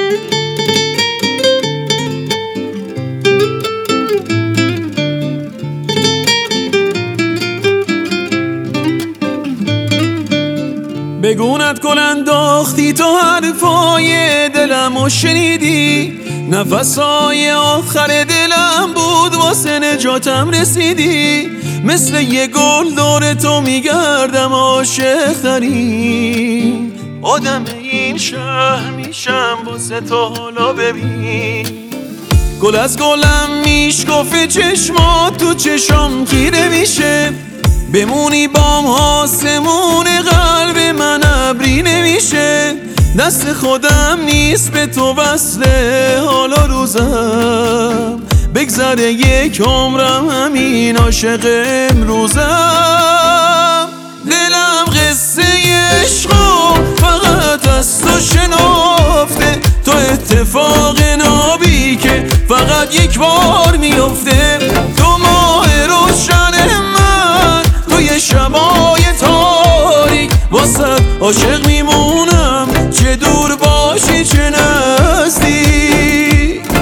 بگونت گل انداختی تو حرفای دلمو شنیدی، نفسای آخر دلم بود واسه نجاتم رسیدی. مثل یه گل دور تو میگردم عاشق ترین آدم این شهر میشم واسه تو. حالا ببین گل از گلم میشکفه، چشمات تو چشم گیره میشه، بمونی بام آسمون قلب من ابری نمیشه. دست خودم نیست به تو وصله، حالا روزم بگذره یک عمرم همین عاشق امروزم. دلم قصه عشقو فقط از تو شنفته، تو اتفاق نابی که فقط یک بار میفته. تو ماه روشن من، تو یه شبای تاریک، واسه عاشق میمونم چه دور باشی چه نزدیک.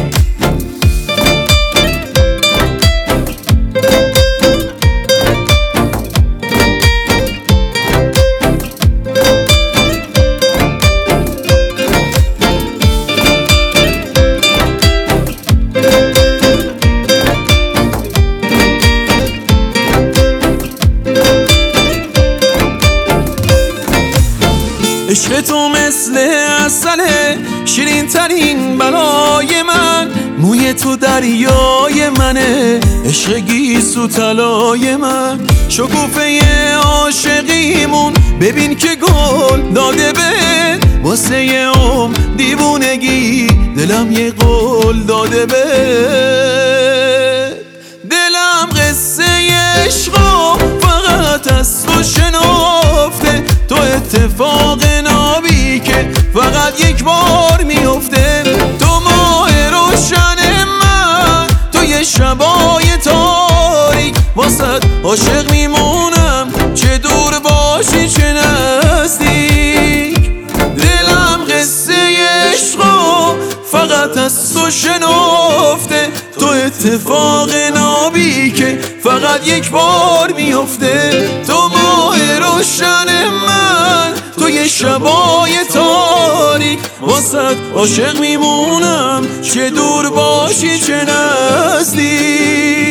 عشق تو مثل عسله، شیرین ترین بلای من، موی تو دریای منه، عشق گیسو طلای من. شکوفه عاشقیمون ببین که گل داده به، واسه یه عمر دیوونگی دلم یه قول داده به. دلم قصه عشقو فقط از تو شنفته، تو اتفاق نابی که فقط یک بار میفته. تو ماه روشن من، تو یه شبای تاریک، واسه عاشق میمونم چه دور باشی چه نزدیک. دلم قصه عشقو فقط از تو شنفته، تو اتفاق نابی که فقط یک بار میفته. تو ماه روشن من، تو یه شبای تاریک، واسه عاشق میمونم چه دور باشی چه نزدیک.